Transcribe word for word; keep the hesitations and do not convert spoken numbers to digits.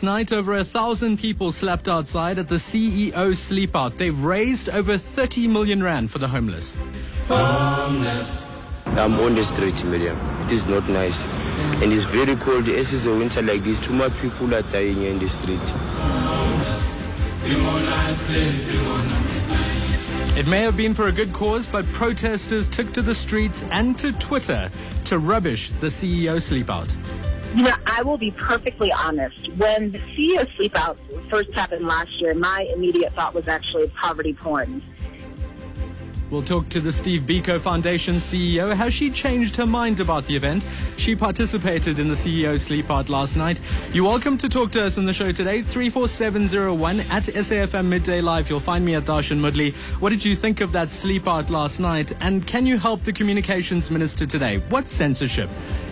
night, over a thousand people slept outside at the C E O Sleepout. They've raised over thirty million rand for the homeless. Homeless. I'm on the street, Miriam. It is not nice. And it's very cold. As is a winter like this, too much people are dying in the street. It may have been for a good cause, but protesters took to the streets and to Twitter to rubbish the C E O Sleepout. You know, I will be perfectly honest. When the C E O Sleepout first happened last year, my immediate thought was actually poverty porn. We'll talk to the Steve Biko Foundation C E O. Has she changed her mind about the event? She participated in the C E O Sleepout last night. You're welcome to talk to us on the show today. three four seven zero one at S A F M Midday Live. You'll find me at Darshan Mudley. What did you think of that sleepout last night? And can you help the communications minister today? What's censorship?